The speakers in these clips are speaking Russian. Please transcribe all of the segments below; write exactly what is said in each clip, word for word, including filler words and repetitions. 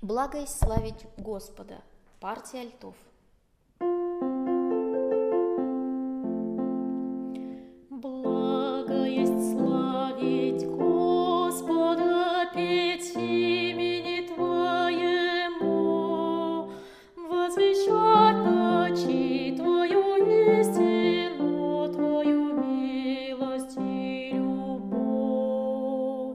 Благо есть славить Господа. Партия альтов. Благо есть славить Господа, петь имени Твоему, возвещать ночи Твою истину, Твою милость и любовь.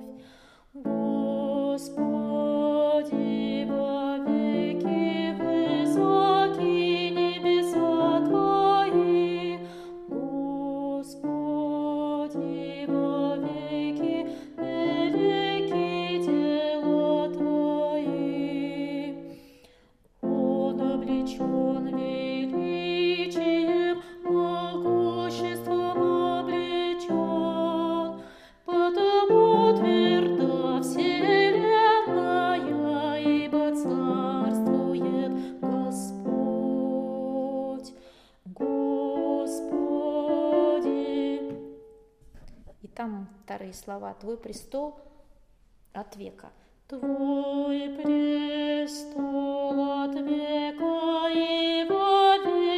Господи, во веки высоки небеса Твои, Господи, во веки велики дела Твои. Он облечен величием, могуществом облечен, потому тверда вселенная, ибо царствует Господь. Господи. И там вторые слова. Твой престол от века. Твой престол от века и во веки.